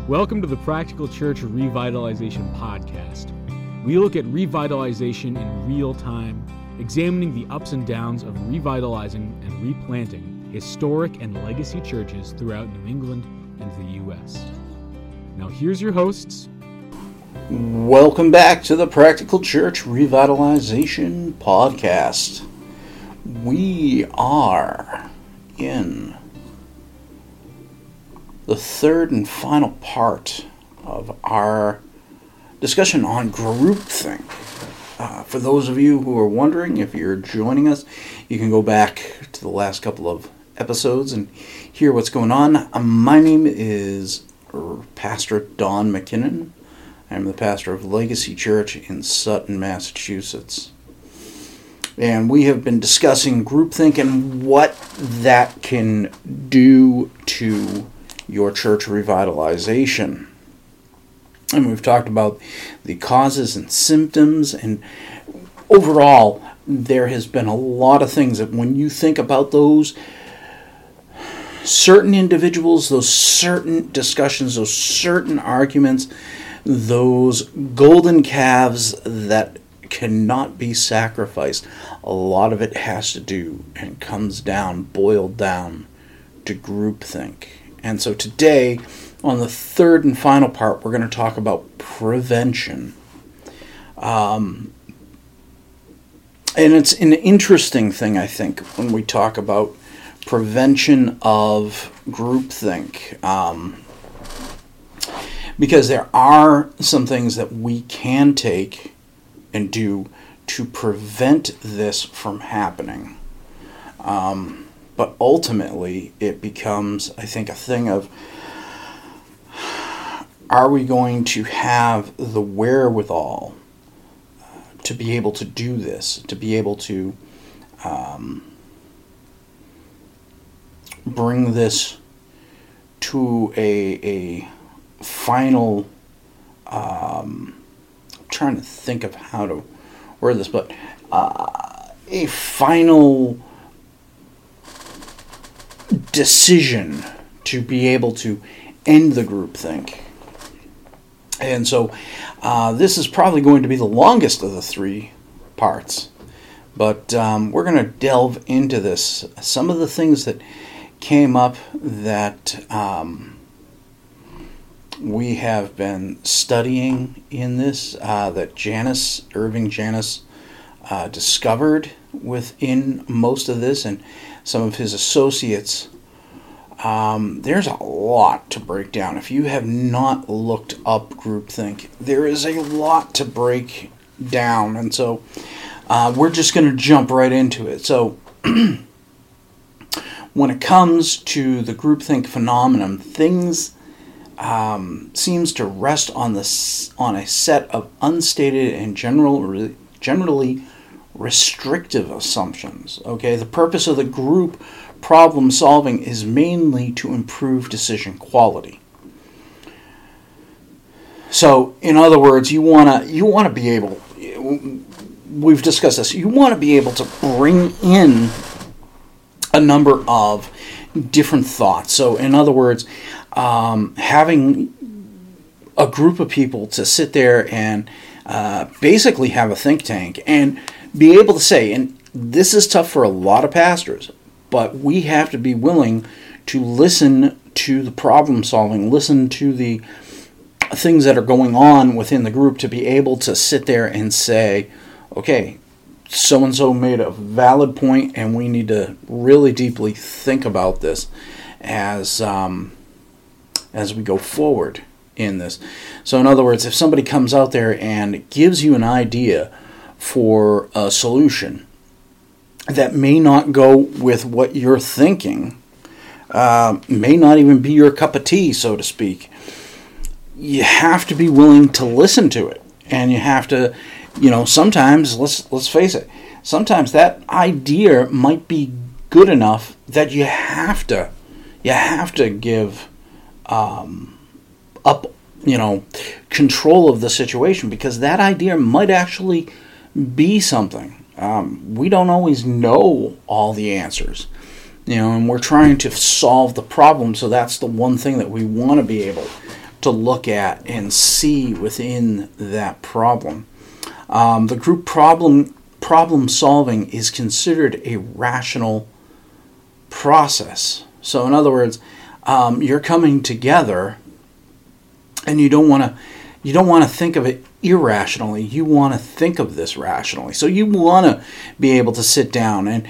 Welcome to the Practical Church Revitalization Podcast. We look at revitalization in real time, examining the ups and downs of revitalizing and replanting historic and legacy churches throughout New England and the U.S. Now here's your hosts. Welcome back to the Practical Church Revitalization Podcast. We are in the third and final part of our discussion on groupthink. For those of you who are wondering, if you're joining us, you can go back to the last couple of episodes and hear what's going on. My name is Pastor Don McKinnon. I'm the pastor of Legacy Church in Sutton, Massachusetts. And we have been discussing groupthink and what that can do to your church revitalization. And we've talked about the causes and symptoms, and overall there has been a lot of things that when you think about those certain individuals, those certain discussions, those certain arguments, those golden calves that cannot be sacrificed, a lot of it has to do and comes down, boiled down to groupthink. And so today, on the third and final part, we're going to talk about prevention. And it's an interesting thing, I think, when we talk about prevention of groupthink. Because there are some things that we can take and do to prevent this from happening. But ultimately, it becomes, I think, a thing of, are we going to have the wherewithal to be able to do this, to be able to bring this to a final, I'm trying to think of how to word this, but a final decision to be able to end the groupthink. And so this is probably going to be the longest of the three parts, but we're going to delve into this. Some of the things that came up that we have been studying in this, that Irving Janis discovered within most of this, and some of his associates. There's a lot to break down. If you have not looked up groupthink, there is a lot to break down, and so we're just going to jump right into it. So when it comes to the groupthink phenomenon, things seems to rest on a set of unstated and generally restrictive assumptions. Okay, the purpose of the group problem solving is mainly to improve decision quality. So, in other words, you want to be able, we've discussed this, you want to be able to bring in a number of different thoughts. So, in other words, having a group of people to sit there and basically have a think tank and be able to say, and this is tough for a lot of pastors, but we have to be willing to listen to the problem solving, listen to the things that are going on within the group to be able to sit there and say, okay, so-and-so made a valid point and we need to really deeply think about this as we go forward in this. So in other words, if somebody comes out there and gives you an idea for a solution that may not go with what you're thinking, may not even be your cup of tea, so to speak, you have to be willing to listen to it. And you have to, sometimes, let's face it, sometimes that idea might be good enough that you have to give up, control of the situation, because that idea might actually be something. We don't always know all the answers. and we're trying to solve the problem, so that's the one thing that we want to be able to look at and see within that problem. The group problem solving is considered a rational process. So in other words, you're coming together, and you don't want to think of it irrationally. You want to think of this rationally. So you want to be able to sit down and,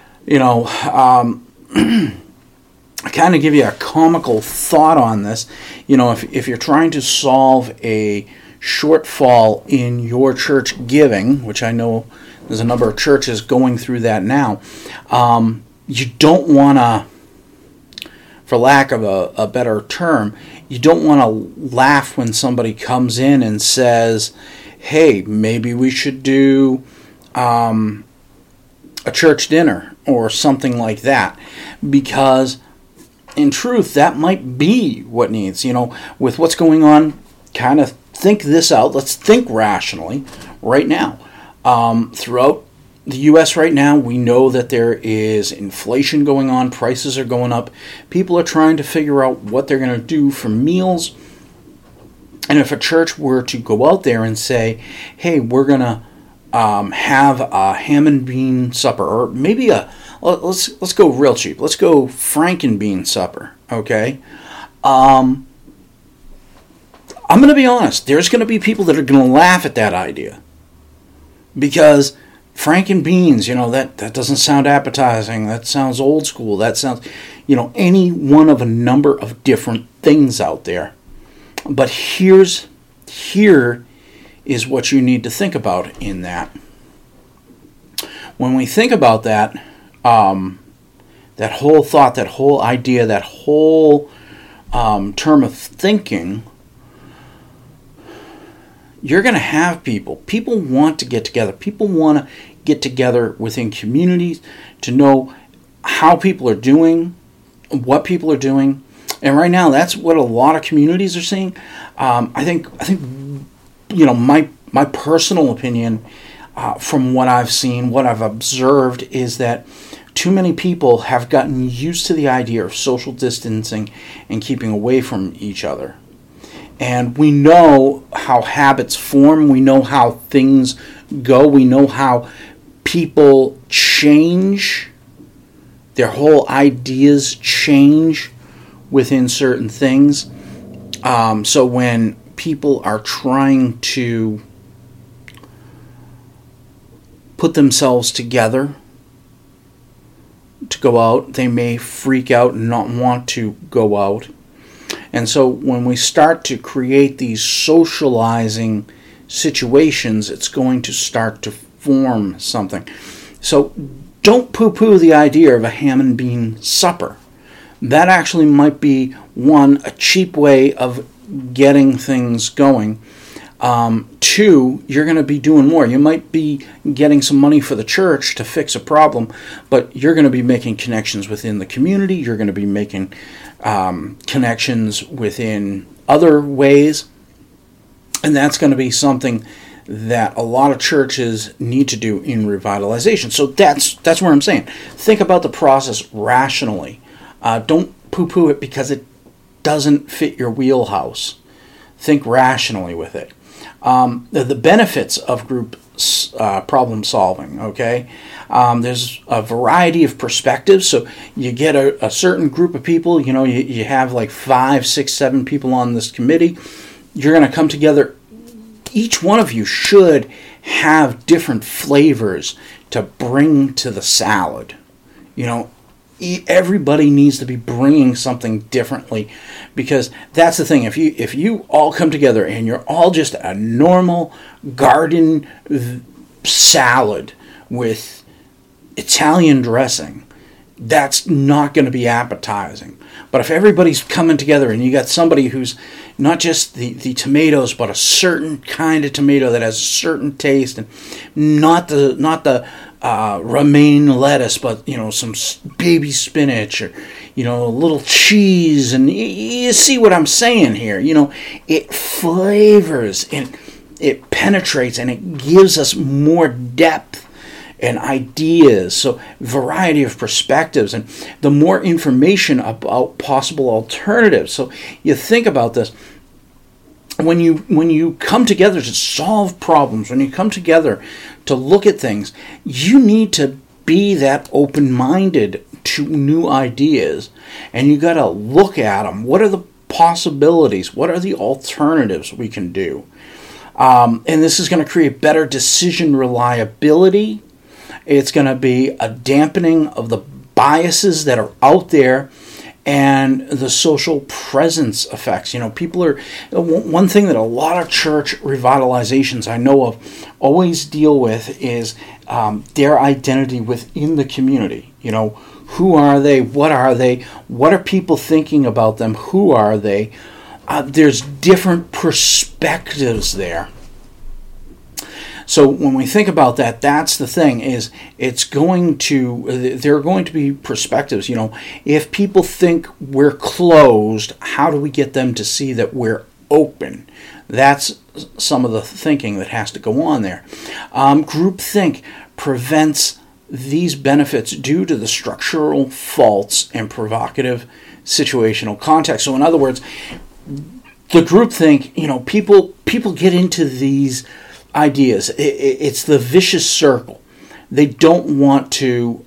kind of give you a comical thought on this. If you're trying to solve a shortfall in your church giving, which I know there's a number of churches going through that now, you don't want to, for lack of a better term, you don't want to laugh when somebody comes in and says, hey, maybe we should do a church dinner or something like that, because in truth, that might be what needs. With what's going on, kind of think this out. Let's think rationally right now. Throughout the U.S. right now, we know that there is inflation going on. Prices are going up. People are trying to figure out what they're going to do for meals. And if a church were to go out there and say, hey, we're going to have a ham and bean supper, or maybe let's go real cheap. Let's go Frankenbean supper, okay? I'm going to be honest. There's going to be people that are going to laugh at that idea, because Frankenbeans, that doesn't sound appetizing. That sounds old school. That sounds, any one of a number of different things out there. But here is what you need to think about in that. When we think about that, that whole thought, that whole idea, that whole term of thinking, you're going to have people. People want to get together. People want to get together within communities to know how people are doing, what people are doing. And right now, that's what a lot of communities are seeing. I think my personal opinion, from what I've seen, what I've observed, is that too many people have gotten used to the idea of social distancing and keeping away from each other. And we know how habits form. We know how things go. We know how people change. Their whole ideas change within certain things. So when people are trying to put themselves together to go out, they may freak out and not want to go out. And so when we start to create these socializing situations, it's going to start to form something. So don't poo-poo the idea of a ham and bean supper. That actually might be, a cheap way of getting things going. Two, you're going to be doing more. You might be getting some money for the church to fix a problem, but you're going to be making connections within the community. You're going to be making connections within other ways, and that's going to be something that a lot of churches need to do in revitalization. So that's where I'm saying, think about the process rationally. Don't poo-poo it because it doesn't fit your wheelhouse. Think rationally with it. The benefits of group problem solving, okay? There's a variety of perspectives. So you get a certain group of people, you have like 5, 6, 7 people on this committee. You're going to come together. Each one of you should have different flavors to bring to the salad. Everybody needs to be bringing something differently, because that's the thing. If you all come together and you're all just a normal garden salad with Italian dressing, that's not going to be appetizing. But if everybody's coming together and you got somebody who's not just the tomatoes, but a certain kind of tomato that has a certain taste, and not the romaine lettuce, but some baby spinach, or a little cheese, and you see what I'm saying here. It flavors and it penetrates and it gives us more depth and ideas. So variety of perspectives and the more information about possible alternatives. So you think about this. when you come together to solve problems, when you come together to look at things, you need to be that open-minded to new ideas, and you got to look at them. What are the possibilities? What are the alternatives we can do? And this is going to create better decision reliability. It's going to be a dampening of the biases that are out there and the social presence effects. People are, one thing that a lot of church revitalizations I know of always deal with is their identity within the community. Who are they? What are they? What are people thinking about them? Who are they? There's different perspectives there. So when we think about that, that's the thing, is there are going to be perspectives. If people think we're closed, how do we get them to see that we're open? That's some of the thinking that has to go on there. Groupthink prevents these benefits due to the structural faults and provocative situational context. So in other words, the groupthink, people get into these ideas. It's the vicious circle. They don't want to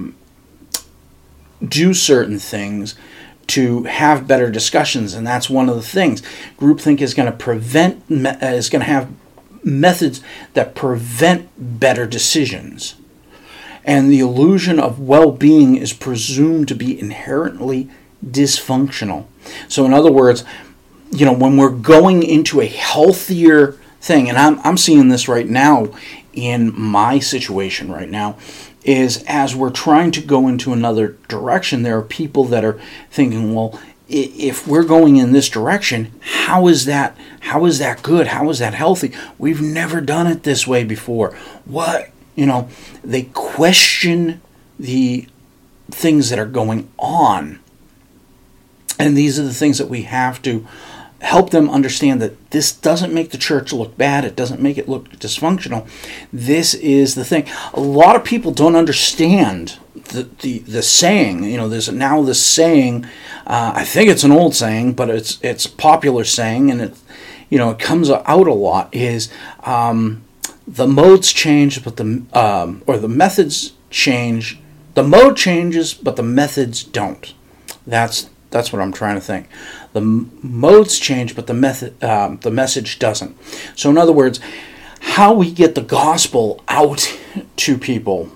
do certain things to have better discussions, and that's one of the things. Groupthink is going to have methods that prevent better decisions. And the illusion of well-being is presumed to be inherently dysfunctional. So in other words, when we're going into a healthier thing, and I'm seeing this right now in my situation right now, is as we're trying to go into another direction, there are people that are thinking, well, if we're going in this direction, how is that good? How is that healthy? We've never done it this way before. What? They question the things that are going on. And these are the things that we have to help them understand, that this doesn't make the church look bad. It doesn't make it look dysfunctional. This is the thing. A lot of people don't understand the saying. There's now this saying. I think it's an old saying, but it's a popular saying, and it comes out a lot. Is the modes change, but the methods change. The mode changes, but the methods don't. That's what I'm trying to think. The modes change, but the message doesn't. So in other words, how we get the gospel out to people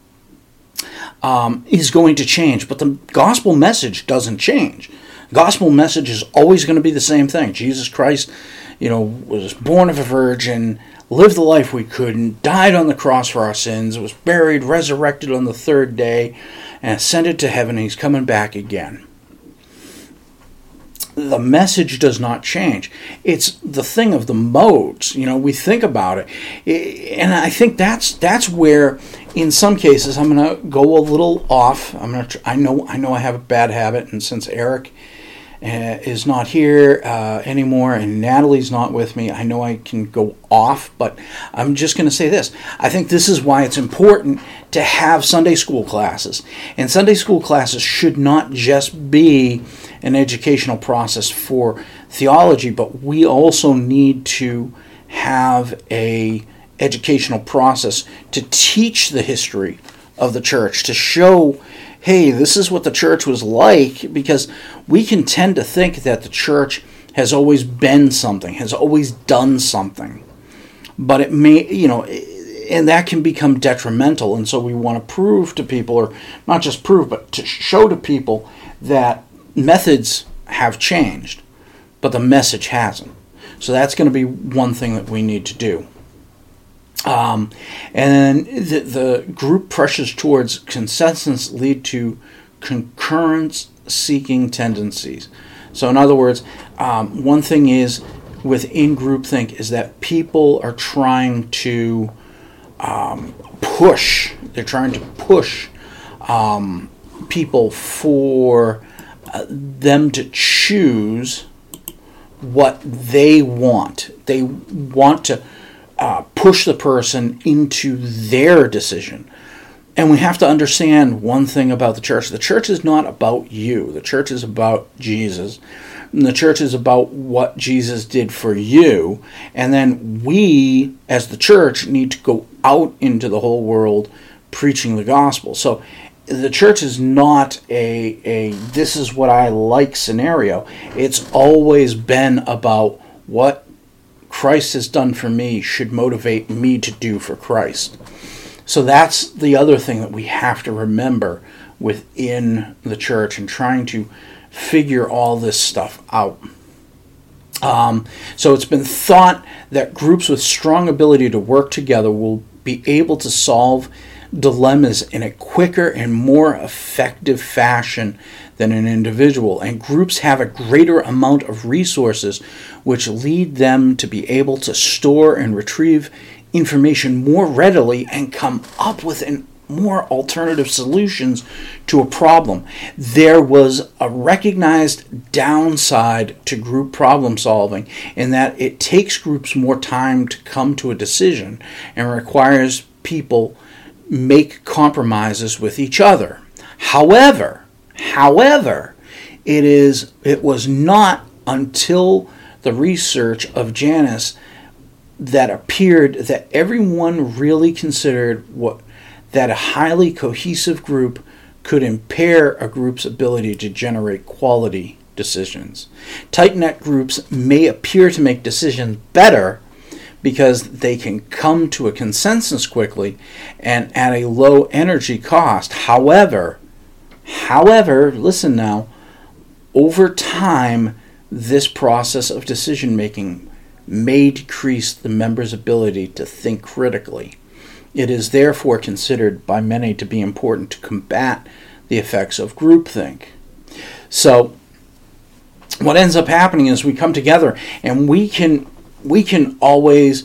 is going to change, but the gospel message doesn't change. Gospel message is always going to be the same thing. Jesus Christ, was born of a virgin, lived the life we couldn't, died on the cross for our sins, was buried, resurrected on the third day, and ascended to heaven, and he's coming back again. The message does not change. It's the thing of the modes. We think about it, and I think that's where, in some cases, I'm going to go a little off. I know I have a bad habit, and since Eric is not here anymore, and Natalie's not with me, I know I can go off, but I'm just going to say this. I think this is why it's important to have Sunday school classes. And Sunday school classes should not just be an educational process for theology, but we also need to have a educational process to teach the history of the church, to show, hey, this is what the church was like, because we can tend to think that the church has always been something, has always done something. But it may, and that can become detrimental. And so we want to prove to people, or not just prove, but to show to people that methods have changed, but the message hasn't. So that's going to be one thing that we need to do. And then the group pressures towards consensus lead to concurrence-seeking tendencies. So in other words, one thing is within groupthink is that people are trying to push. They're trying to push people for them to choose what they want. They want to push the person into their decision. And we have to understand one thing about the church. The church is not about you. The church is about Jesus. And the church is about what Jesus did for you. And then we, as the church, need to go out into the whole world preaching the gospel. So the church is not a this is what I like scenario. It's always been about what Christ has done for me should motivate me to do for Christ. So that's the other thing that we have to remember within the church and trying to figure all this stuff out. So it's been thought that groups with strong ability to work together will be able to solve dilemmas in a quicker and more effective fashion than an individual, and groups have a greater amount of resources which lead them to be able to store and retrieve information more readily and come up with more alternative solutions to a problem. There was a recognized downside to group problem solving in that it takes groups more time to come to a decision and requires people make compromises with each other. However, it was not until the research of Janus that appeared that everyone really considered that a highly cohesive group could impair a group's ability to generate quality decisions. Tight-knit groups may appear to make decisions better because they can come to a consensus quickly and at a low energy cost. However, listen now, over time, this process of decision making may decrease the members' ability to think critically. It is therefore considered by many to be important to combat the effects of groupthink. So what ends up happening is we come together and we can always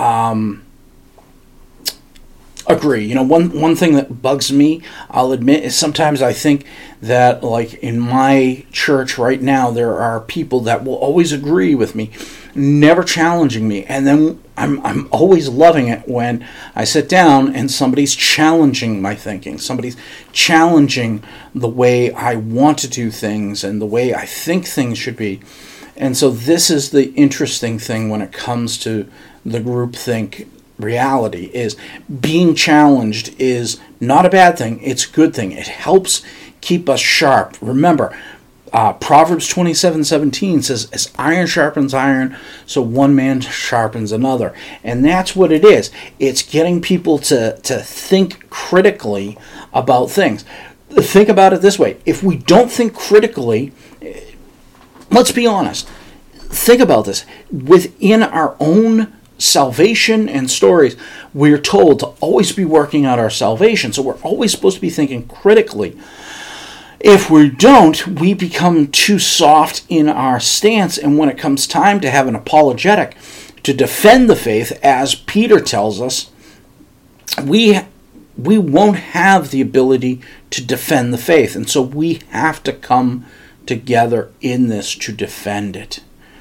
agree. One thing that bugs me, I'll admit, is sometimes I think that, like in my church right now, there are people that will always agree with me, never challenging me, and then I'm always loving it when I sit down and somebody's challenging my thinking. Somebody's challenging the way I want to do things and the way I think things should be. And so this is the interesting thing when it comes to the groupthink reality, is being challenged is not a bad thing. It's a good thing. It helps keep us sharp. Remember, Proverbs 27:17 says, as iron sharpens iron, so one man sharpens another. And that's what it is. It's getting people to think critically about things. Think about it this way. If we don't think critically, let's be honest. Think about this. Within our own salvation and stories, we're told to always be working out our salvation. So we're always supposed to be thinking critically. If we don't, we become too soft in our stance, and when it comes time to have an apologetic to defend the faith, as Peter tells us, we won't have the ability to defend the faith, and so we have to come together in this to defend it.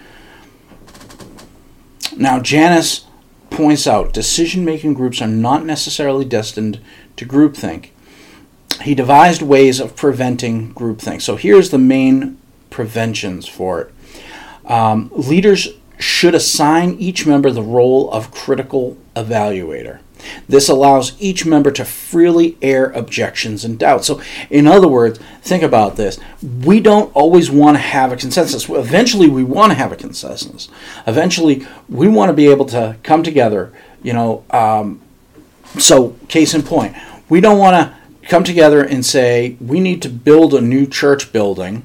Now, Janus points out decision-making groups are not necessarily destined to groupthink. He devised ways of preventing groupthink. So here's the main preventions for it. Leaders should assign each member the role of critical evaluator. This allows each member to freely air objections and doubts. So, in other words, think about this. We don't always want to have a consensus. Eventually, we want to have a consensus. Eventually, we want to be able to come together. So, case in point, we don't want to come together and say, we need to build a new church building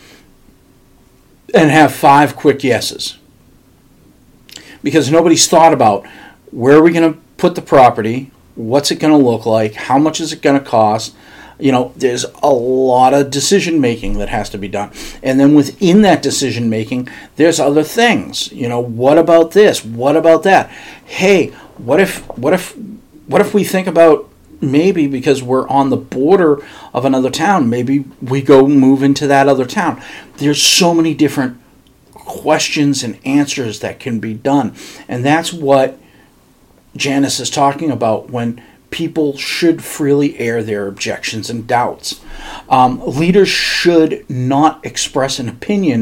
and have 5 quick yeses. Because nobody's thought about where are we going to put the property, what's it going to look like, how much is it going to cost. There's a lot of decision making that has to be done. And then within that decision making, there's other things. What about this? What about that? Hey, what if we think about, maybe because we're on the border of another town, maybe we go move into that other town. There's so many different questions and answers that can be done. And that's what Janus is talking about when people should freely air their objections and doubts. Leaders should not express an opinion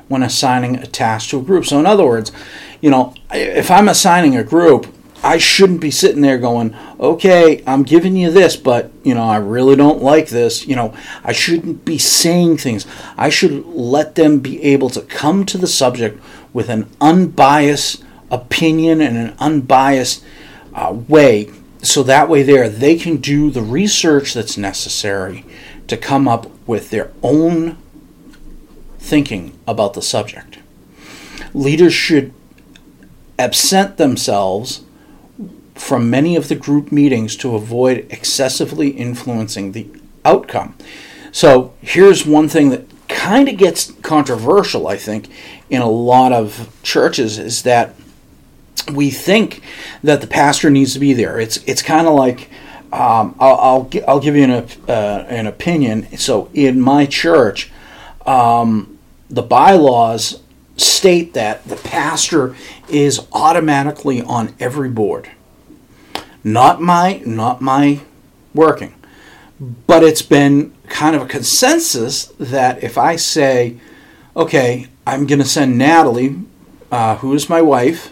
when assigning a task to a group. So in other words, if I'm assigning a group, I shouldn't be sitting there going, okay, I'm giving you this, but, I really don't like this. I shouldn't be saying things. I should let them be able to come to the subject with an unbiased opinion and an unbiased way. So that way they can do the research that's necessary to come up with their own thinking about the subject. Leaders should absent themselves from many of the group meetings to avoid excessively influencing the outcome. So here's one thing that kind of gets controversial, I think, in a lot of churches, is that we think that the pastor needs to be there. It's kind of like, I'll give you an opinion. So in my church, the bylaws state that the pastor is automatically on every board. Not my working. But it's been kind of a consensus that if I say, okay, I'm going to send Natalie, who is my wife,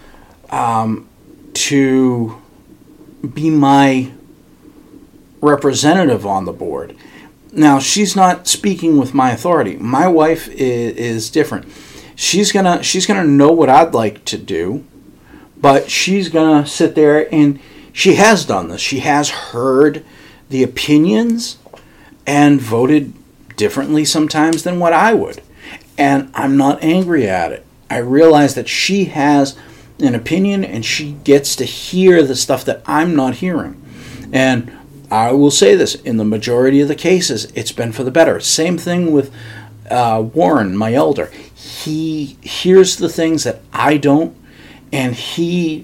to be my representative on the board. Now, she's not speaking with my authority. My wife is different. She's gonna know what I'd like to do, but she's gonna sit there, and she has done this. She has heard the opinions and voted differently sometimes than what I would. And I'm not angry at it. I realize that she has an opinion and she gets to hear the stuff that I'm not hearing. And I will say this, in the majority of the cases, it's been for the better. Same thing with Warren, my elder. He hears the things that I don't, and he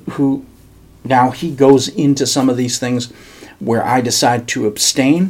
goes into some of these things where I decide to abstain.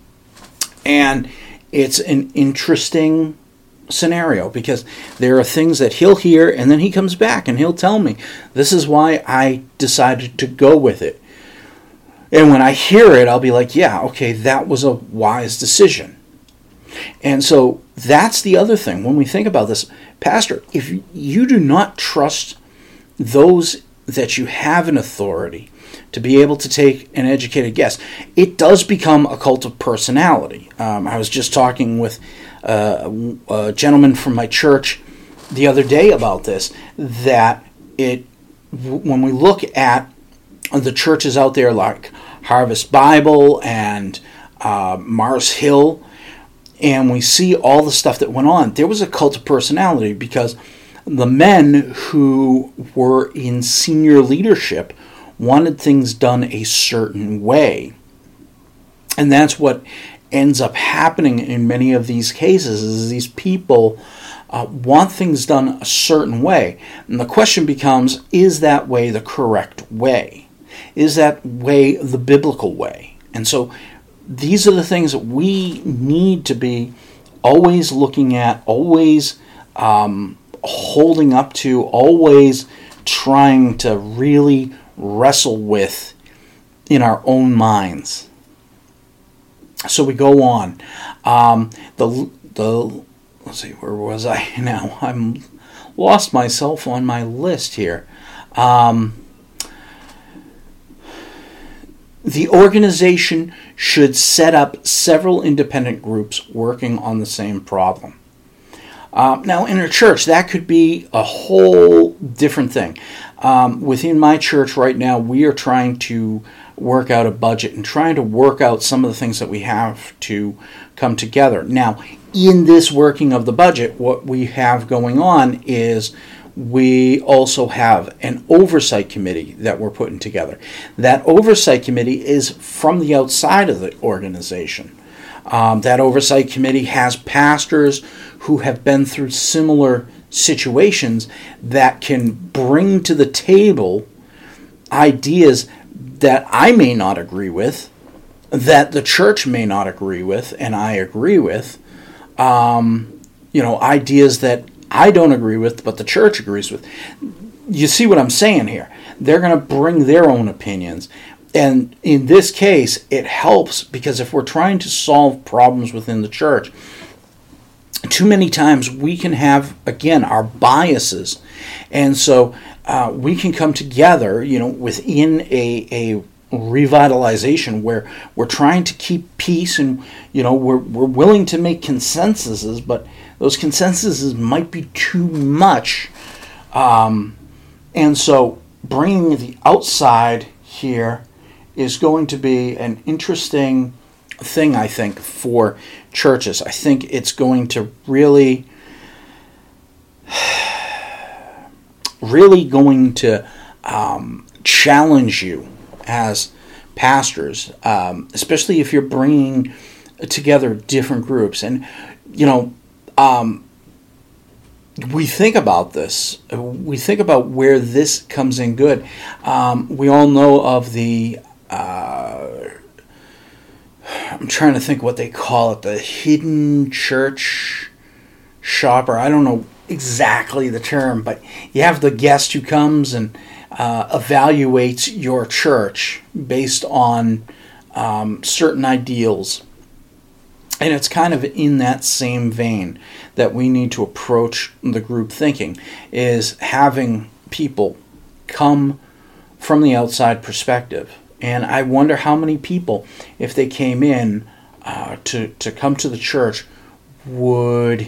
And it's an interesting scenario because there are things that he'll hear and then he comes back and he'll tell me, this is why I decided to go with it. And when I hear it, I'll be like, yeah, okay, that was a wise decision. And so that's the other thing. When we think about this, Pastor, if you do not trust those that you have in authority to be able to take an educated guess, it does become a cult of personality. I was just talking with a gentleman from my church the other day about this, that when we look at the churches out there like Harvest Bible and Mars Hill, and we see all the stuff that went on, there was a cult of personality because the men who were in senior leadership wanted things done a certain way. And that's what ends up happening in many of these cases, is these people want things done a certain way. And the question becomes, is that way the correct way? Is that way the biblical way? And so these are the things that we need to be always looking at, always holding up to, always trying to really wrestle with in our own minds. So we go on. Let's see, where was I now? I'm lost myself on my list here. The organization should set up several independent groups working on the same problem. Now, in a church, that could be a whole different thing. Within my church right now, we are trying to work out a budget and trying to work out some of the things that we have to come together. Now, in this working of the budget, what we have going on is we also have an oversight committee that we're putting together. That oversight committee is from the outside of the organization. That oversight committee has pastors who have been through similar situations that can bring to the table ideas that I may not agree with, that the church may not agree with, and I agree with. Ideas that I don't agree with, but the church agrees with. You see what I'm saying here? They're going to bring their own opinions. And in this case, it helps because if we're trying to solve problems within the church, too many times we can have, again, our biases. And so we can come together, within a revitalization where we're trying to keep peace, and, we're willing to make consensuses, but those consensuses might be too much. And so bringing the outside here is going to be an interesting thing, I think, for churches. I think it's going to really going to challenge you as pastors, especially if you're bringing together different groups. And, we think about this. We think about where this comes in good. We all know of the... I'm trying to think what they call it, the hidden church shopper. I don't know exactly the term, but you have the guest who comes and evaluates your church based on certain ideals. And it's kind of in that same vein that we need to approach the group thinking, is having people come from the outside perspective. And I wonder how many people, if they came in to come to the church, would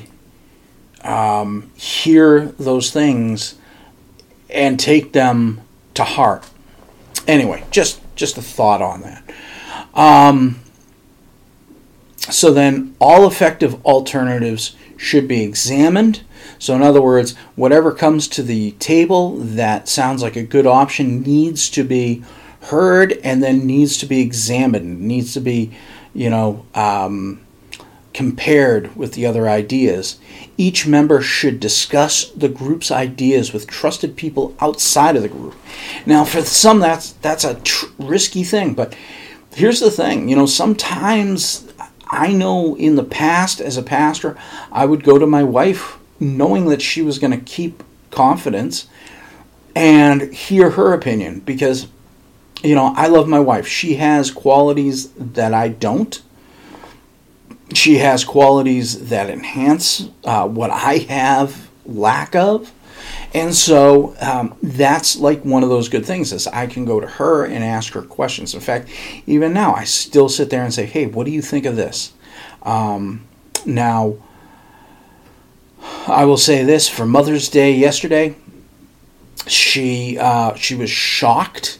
hear those things and take them to heart. Anyway, just a thought on that. So then all effective alternatives should be examined. So in other words, whatever comes to the table that sounds like a good option needs to be heard and then needs to be examined, needs to be, compared with the other ideas. Each member should discuss the group's ideas with trusted people outside of the group. Now, for some, that's a risky thing, but here's the thing. Sometimes I know in the past, as a pastor, I would go to my wife knowing that she was going to keep confidence and hear her opinion, because I love my wife. She has qualities that I don't. She has qualities that enhance what I have lack of. And so that's like one of those good things, is I can go to her and ask her questions. In fact, even now, I still sit there and say, hey, what do you think of this? Now, I will say this, for Mother's Day yesterday, she was shocked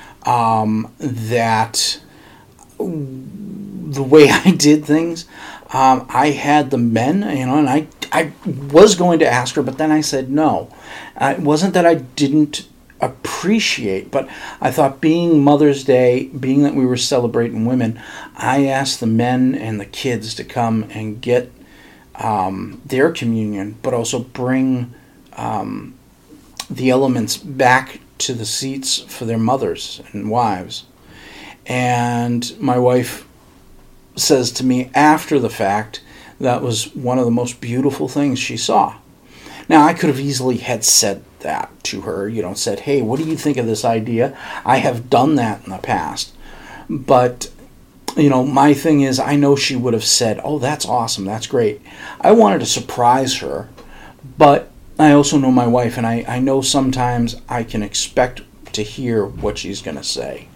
that the way I did things, I had the men, and I was going to ask her, but then I said no. It wasn't that I didn't appreciate, but I thought, being Mother's Day, being that we were celebrating women, I asked the men and the kids to come and get their communion, but also bring the elements back to the seats for their mothers and wives. And my wife says to me after the fact, that was one of the most beautiful things she saw. Now, I could have easily had said that to her, said, hey, what do you think of this idea? I have done that in the past. But, my thing is, I know she would have said, oh, that's awesome, that's great. I wanted to surprise her, but I also know my wife, and I know sometimes I can expect to hear what she's going to say.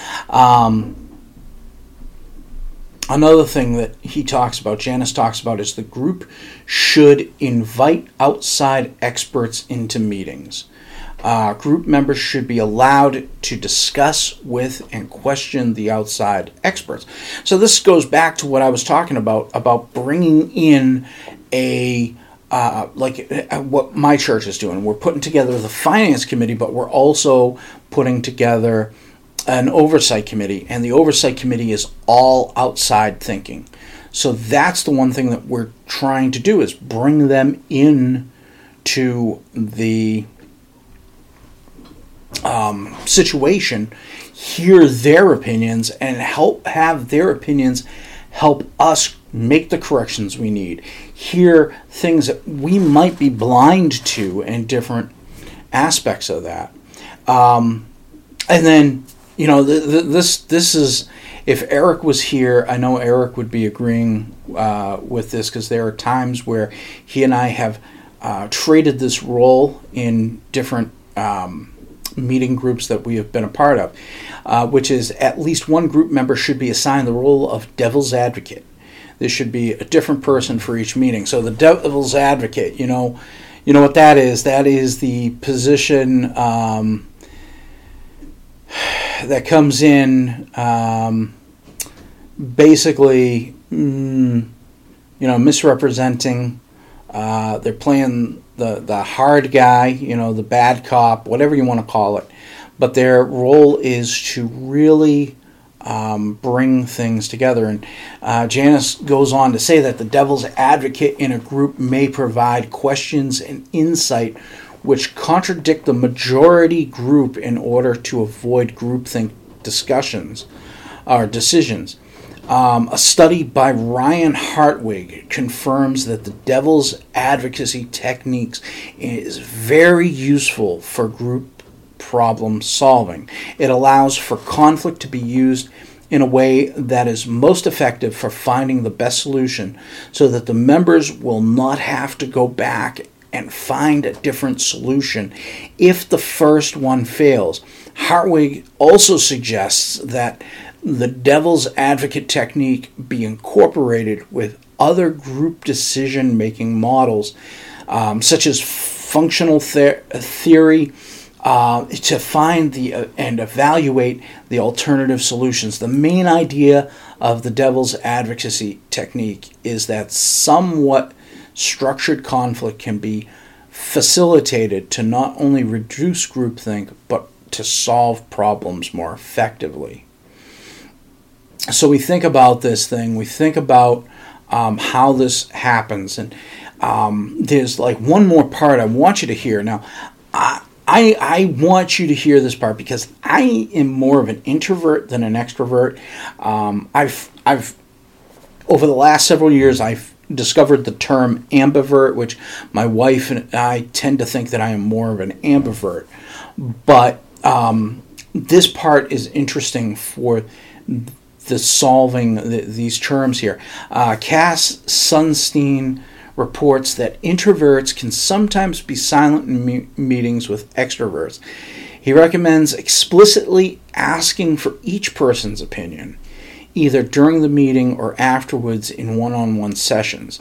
Another thing that Janice talks about, is the group should invite outside experts into meetings. Group members should be allowed to discuss with and question the outside experts. So this goes back to what I was talking about bringing in what my church is doing. We're putting together the finance committee, but we're also putting together an oversight committee, and the oversight committee is all outside thinking. So that's the one thing that we're trying to do, is bring them in to the situation, hear their opinions, and have their opinions help us make the corrections we need, hear things that we might be blind to in different aspects of that. And then this is, if Eric was here, I know Eric would be agreeing with this, because there are times where he and I have traded this role in different meeting groups that we have been a part of, which is at least one group member should be assigned the role of devil's advocate. There should be a different person for each meeting. So the devil's advocate, you know what that is? That is the position that comes in basically, misrepresenting. They're playing the hard guy, the bad cop, whatever you want to call it. But their role is to really bring things together. And Janice goes on to say that the devil's advocate in a group may provide questions and insight which contradict the majority group in order to avoid groupthink discussions or decisions. A study by Ryan Hartwig confirms that the devil's advocacy techniques is very useful for group problem solving. It allows for conflict to be used in a way that is most effective for finding the best solution, so that the members will not have to go back and find a different solution if the first one fails. Hartwig also suggests that the devil's advocate technique be incorporated with other group decision-making models, such as functional theory, to find and evaluate the alternative solutions. The main idea of the devil's advocacy technique is that somewhat structured conflict can be facilitated to not only reduce groupthink, but to solve problems more effectively. So we think about this thing, we think about how this happens, and there's like one more part I want you to hear. Now, I want you to hear this part because I am more of an introvert than an extrovert. I've over the last several years, I've discovered the term ambivert, which my wife and I tend to think that I am more of an ambivert. But this part is interesting for the solving these terms here. Cass Sunstein reports that introverts can sometimes be silent in meetings with extroverts. He recommends explicitly asking for each person's opinion, either during the meeting or afterwards in one-on-one sessions.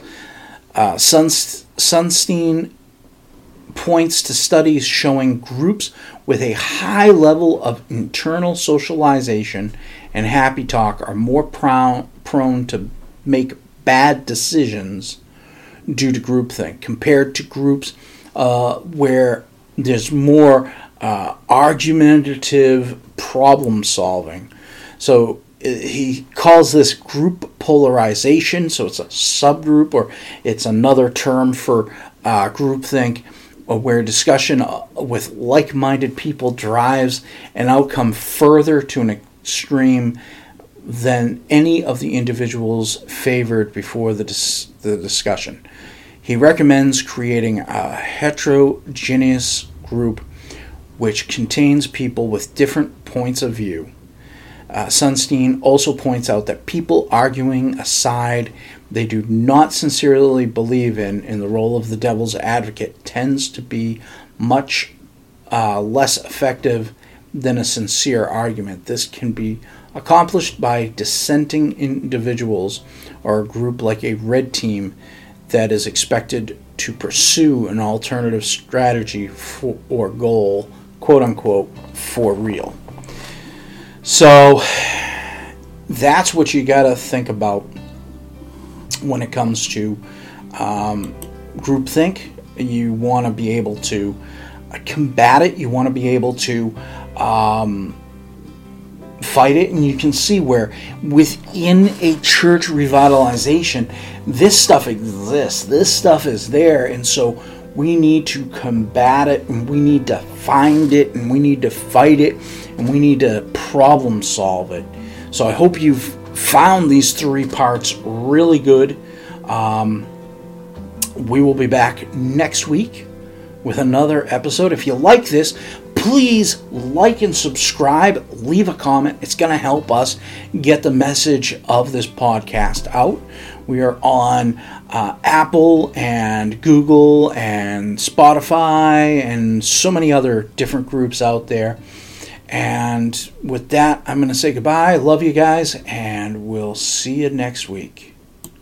Sunstein points to studies showing groups with a high level of internal socialization and happy talk are more prone to make bad decisions due to groupthink, compared to groups where there's more argumentative problem solving. So he calls this group polarization, so it's a subgroup, or it's another term for groupthink, where discussion with like-minded people drives an outcome further to an extreme than any of the individuals favored before the discussion. He recommends creating a heterogeneous group which contains people with different points of view. Sunstein also points out that people arguing a side they do not sincerely believe in the role of the devil's advocate tends to be much less effective than a sincere argument. This can be accomplished by dissenting individuals or a group like a red team that is expected to pursue an alternative strategy or goal, quote unquote, for real. So that's what you got to think about when it comes to groupthink. You want to be able to combat it. You want to be able to fight it. And you can see where within a church revitalization, this stuff exists. This stuff is there. And so we need to combat it, and we need to find it, and we need to fight it, and we need to problem solve it. So I hope you've found these three parts really good. We will be back next week with another episode. If you like this, please like and subscribe. Leave a comment. It's going to help us get the message of this podcast out. We are on Apple and Google and Spotify and so many other different groups out there. And with that, I'm going to say goodbye. Love you guys, and we'll see you next week.